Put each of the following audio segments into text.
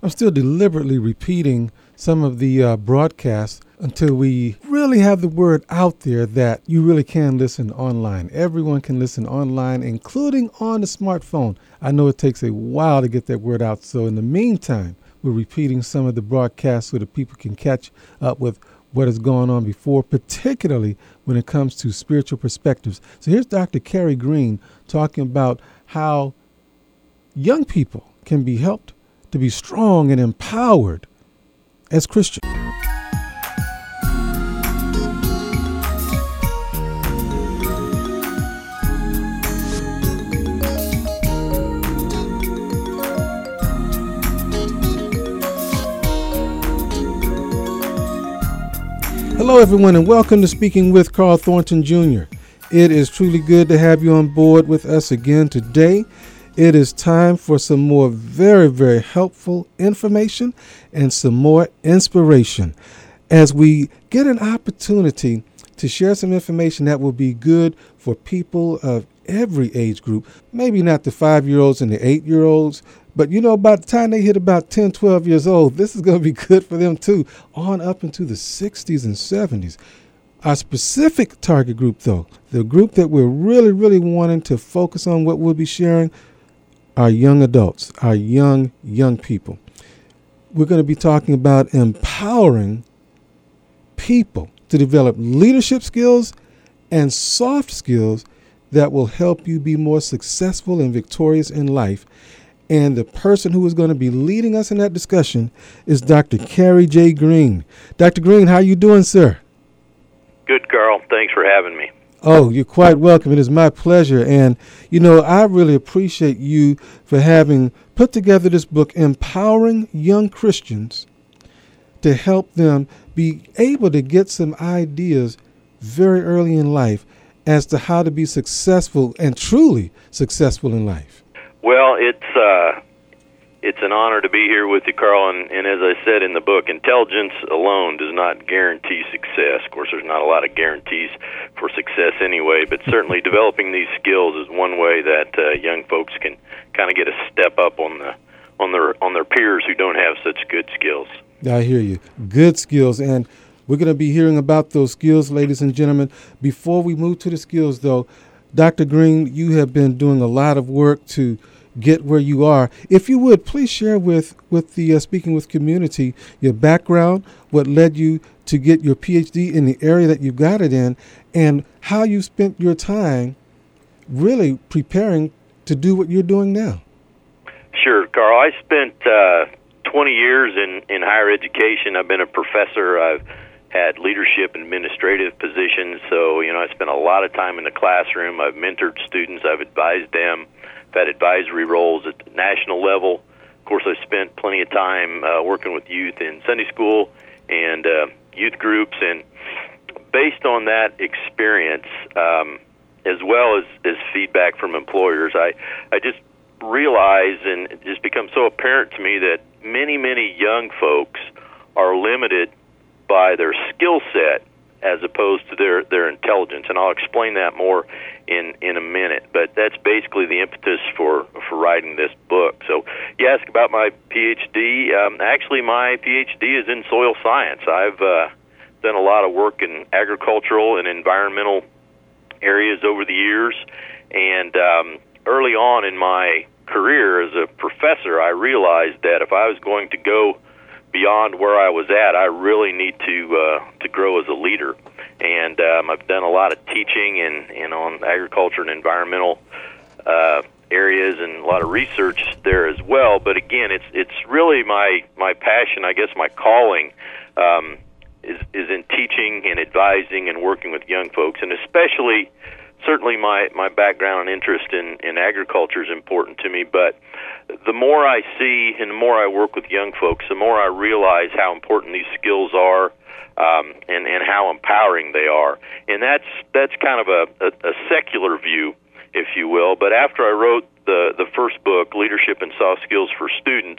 I'm still deliberately repeating some of the broadcasts until we really have the word out there that you really can listen online. Everyone can listen online, including on the smartphone. I know it takes a while to get that word out. So in the meantime, we're repeating some of the broadcasts so that people can catch up with what has gone on before, particularly when it comes to spiritual perspectives. So here's Dr. Carrie Green talking about how young people can be helped to be strong and empowered as Christians. Hello, everyone, and welcome to Speaking with Carl Thornton Jr. It is truly good to have you on board with us again today. It is time for some more very, very helpful information and some more inspiration as we get an opportunity to share some information that will be good for people of every age group. Maybe not the 5-year-olds and the 8-year-olds, but by the time they hit about 10, 12 years old, this is going to be good for them too, on up into the 60s and 70s. Our specific target group, though, the group that we're really, really wanting to focus on what we'll be sharing, our young adults, our young people. We're going to be talking about empowering people to develop leadership skills and soft skills that will help you be more successful and victorious in life. And the person who is going to be leading us in that discussion is Dr. Carrie J. Green. Dr. Green, how are you doing, sir? Good, Carl. Thanks for having me. Oh, you're quite welcome. It is my pleasure. And, I really appreciate you for having put together this book, Empowering Young Christians, to help them be able to get some ideas very early in life as to how to be successful and truly successful in life. Well, it's an honor to be here with you, Carl, and as I said in the book, intelligence alone does not guarantee success. Of course, there's not a lot of guarantees for success anyway, but certainly developing these skills is one way that young folks can kind of get a step up on their peers who don't have such good skills. I hear you. Good skills, and we're going to be hearing about those skills, ladies and gentlemen. Before we move to the skills, though, Dr. Green, you have been doing a lot of work to get where you are. If you would, please share with the Speaking With community your background, what led you to get your PhD in the area that you got it in, and how you spent your time really preparing to do what you're doing now. Sure, Carl. I spent 20 years in higher education. I've been a professor. I've had leadership and administrative positions, so I spent a lot of time in the classroom. I've mentored students. I've advised them. I've had advisory roles at the national level. Of course, I've spent plenty of time working with youth in Sunday school and youth groups, and based on that experience, as well as feedback from employers, I just realized, and it just becomes so apparent to me, that many young folks are limited by their skill set as opposed to their intelligence, and I'll explain that more in a minute. But that's basically the impetus for writing this book. So you ask about my PhD. Actually, my PhD is in soil science. I've done a lot of work in agricultural and environmental areas over the years, and early on in my career as a professor, I realized that if I was going to go beyond where I was at, I really need to grow as a leader. And I've done a lot of teaching and on agriculture and environmental areas, and a lot of research there as well. But again, it's really my passion, I guess my calling, is in teaching and advising and working with young folks, and especially certainly my background and interest in agriculture is important to me, but the more I see and the more I work with young folks, the more I realize how important these skills are, and how empowering they are. And that's kind of a secular view, if you will. But after I wrote the first book, Leadership and Soft Skills for Students,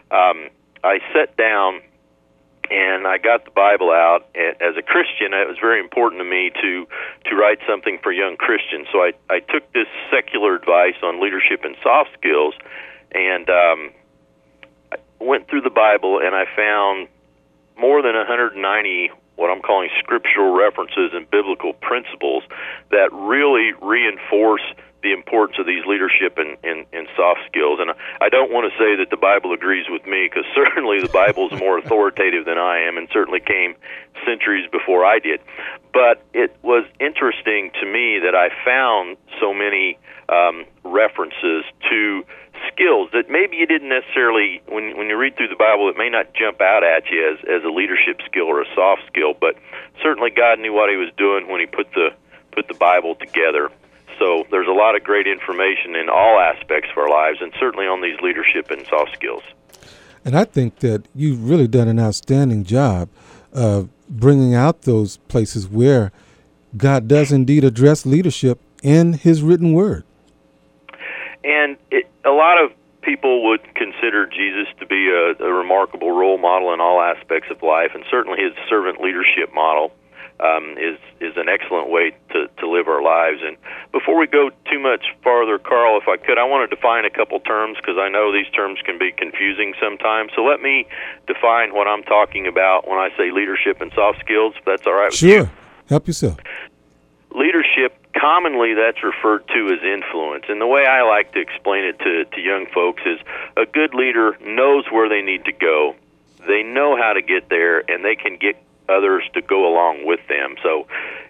I sat down and I got the Bible out. As a Christian, it was very important to me to write something for young Christians. So I took this secular advice on leadership and soft skills, and went through the Bible and I found more than 190 what I'm calling scriptural references and biblical principles that really reinforce the importance of these leadership and soft skills. And I don't want to say that the Bible agrees with me, because certainly the Bible is more authoritative than I am, and certainly came centuries before I did. But it was interesting to me that I found so many references to skills that maybe you didn't necessarily, when you read through the Bible, it may not jump out at you as a leadership skill or a soft skill, but certainly God knew what he was doing when he put the Bible together. So there's a lot of great information in all aspects of our lives, and certainly on these leadership and soft skills. And I think that you've really done an outstanding job of bringing out those places where God does indeed address leadership in his written word. And a lot of people would consider Jesus to be a remarkable role model in all aspects of life, and certainly his servant leadership model is an excellent way to live our lives. And before we go too much farther, Carl, if I could, I want to define a couple terms, because I know these terms can be confusing sometimes. So let me define what I'm talking about when I say leadership and soft skills, if that's all right with you. Sure. Help yourself. Leadership, commonly that's referred to as influence. And the way I like to explain it to young folks is a good leader knows where they need to go. They know how to get there, and they can get others to go along with them. So,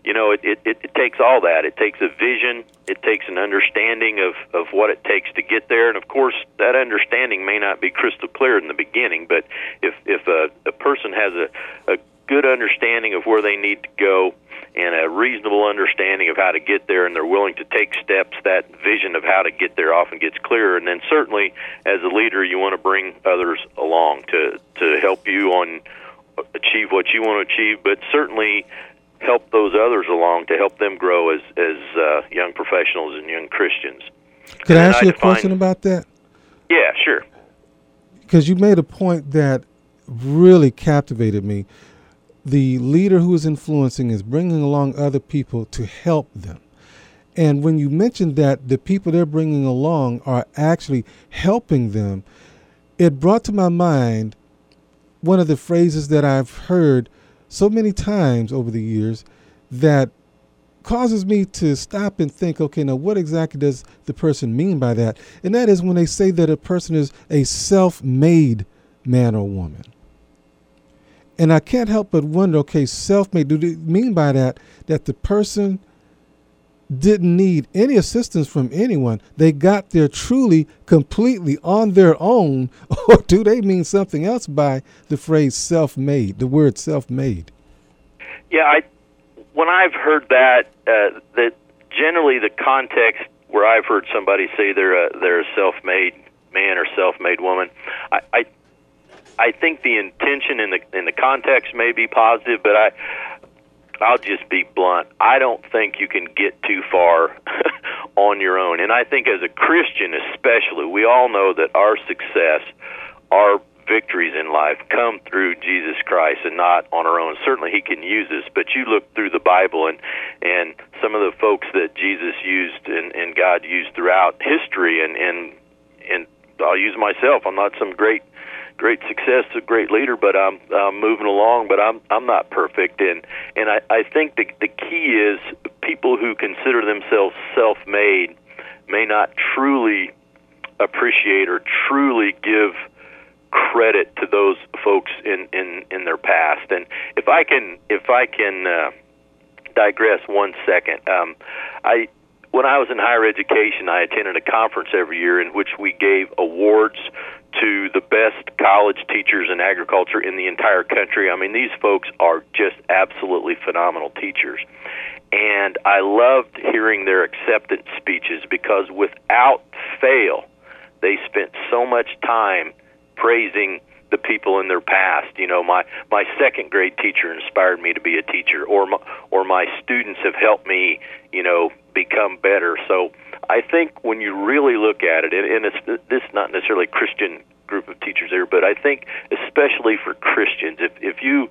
it takes all that. It takes a vision. It takes an understanding of what it takes to get there. And, of course, that understanding may not be crystal clear in the beginning, but if a person has a good understanding of where they need to go and a reasonable understanding of how to get there, and they're willing to take steps, that vision of how to get there often gets clearer. And then certainly as a leader, you want to bring others along to help you on achieve what you want to achieve, but certainly help those others along to help them grow as young professionals and young Christians. Could I ask you a question about that? Yeah, sure. Because you made a point that really captivated me. The leader who is influencing is bringing along other people to help them. And when you mentioned that the people they're bringing along are actually helping them, it brought to my mind one of the phrases that I've heard so many times over the years that causes me to stop and think, okay, now what exactly does the person mean by that? And that is when they say that a person is a self-made man or woman. And I can't help but wonder, okay, self-made, do they mean by that the person didn't need any assistance from anyone? They got there truly, completely on their own, or do they mean something else by the phrase self-made, the word self-made? Yeah, when I've heard that generally the context where I've heard somebody say they're a self-made man or self-made woman, I think the intention in the context may be positive, but I'll just be blunt. I don't think you can get too far on your own. And I think as a Christian especially, we all know that our success, our victories in life come through Jesus Christ and not on our own. Certainly he can use us, but you look through the Bible and some of the folks that Jesus used and God used throughout history, and I'll use myself. I'm not some great success, a great leader, but I'm moving along, but I'm not perfect. And I think the key is people who consider themselves self-made may not truly appreciate or truly give credit to those folks in their past. And if I can digress 1 second, when I was in higher education, I attended a conference every year in which we gave awards to the best college teachers in agriculture in the entire country. I mean, these folks are just absolutely phenomenal teachers. And I loved hearing their acceptance speeches because without fail, they spent so much time praising the people in their past. You know, my second grade teacher inspired me to be a teacher, or my students have helped me, become better. So I think when you really look at it, and this is not necessarily a Christian group of teachers there, but I think especially for Christians, if you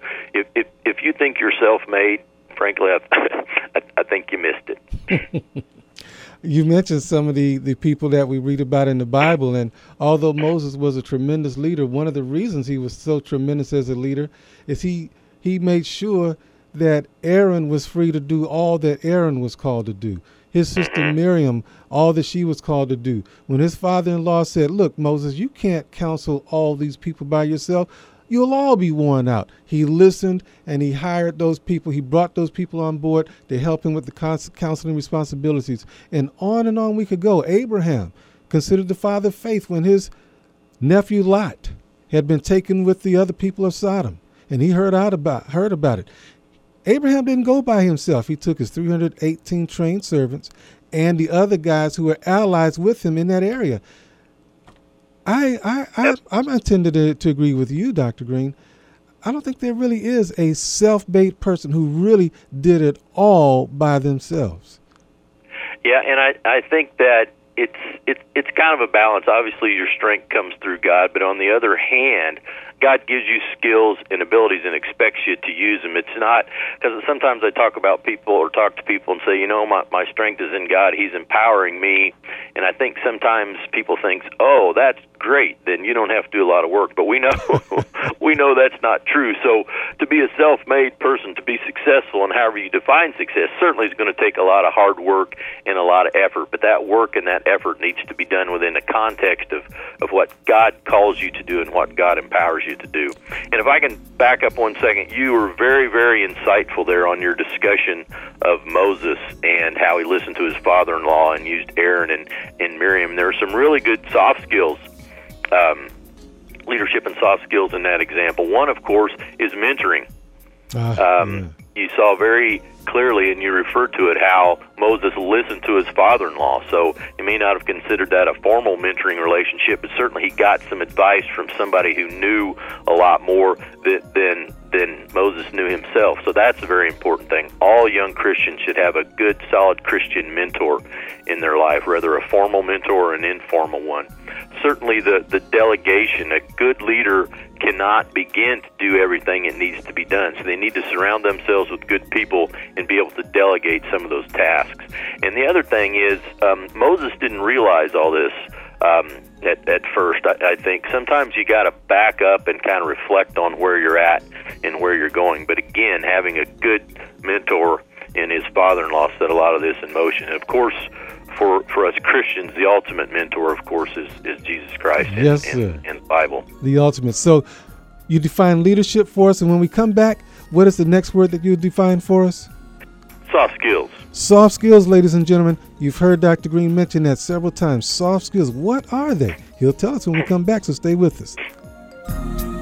think you're self-made, frankly, I think you missed it. You mentioned some of the people that we read about in the Bible, and although Moses was a tremendous leader, one of the reasons he was so tremendous as a leader is he made sure that Aaron was free to do all that Aaron was called to do. His sister Miriam, all that she was called to do. When his father-in-law said, look, Moses, you can't counsel all these people by yourself. You'll all be worn out. He listened and he hired those people. He brought those people on board to help him with the counseling responsibilities. And on we could go. Abraham, considered the father of faith when his nephew Lot had been taken with the other people of Sodom. And he heard about it. Abraham didn't go by himself. He took his 318 trained servants and the other guys who were allies with him in that area. I'm intended to agree with you, Dr. Green. I don't think there really is a self-made person who really did it all by themselves. Yeah, and I think that it's kind of a balance. Obviously, your strength comes through God, but on the other hand, God gives you skills and abilities and expects you to use them. It's not, because sometimes I talk to people and say, my strength is in God. He's empowering me. And I think sometimes people think, oh, that's great, then you don't have to do a lot of work. But we know that's not true. So to be a self-made person, to be successful, and however you define success, certainly is going to take a lot of hard work and a lot of effort. But that work and that effort needs to be done within the context of what God calls you to do and what God empowers you to do. And if I can back up 1 second, you were very, very insightful there on your discussion of Moses and how he listened to his father-in-law and used Aaron and Miriam. There are some really good soft skills, leadership and soft skills in that example. One, of course, is mentoring. You saw very clearly, and you referred to it, how Moses listened to his father-in-law. So he may not have considered that a formal mentoring relationship, but certainly he got some advice from somebody who knew a lot more than Moses knew himself. So that's a very important thing. All young Christians should have a good, solid Christian mentor in their life, whether a formal mentor or an informal one. Certainly the delegation, a good leader cannot begin to do everything it needs to be done. So they need to surround themselves with good people and be able to delegate some of those tasks. And the other thing is, Moses didn't realize all this at first. I think sometimes you got to back up and kind of reflect on where you're at and where you're going. But again, having a good mentor in his father-in-law set a lot of this in motion. And of course, for us Christians, the ultimate mentor, of course, is Jesus Christ and the Bible. The ultimate. So you define leadership for us, and when we come back, what is the next word that you define for us? Soft skills. Soft skills, ladies and gentlemen. You've heard Dr. Green mention that several times. Soft skills, what are they? He'll tell us when we come back, so stay with us.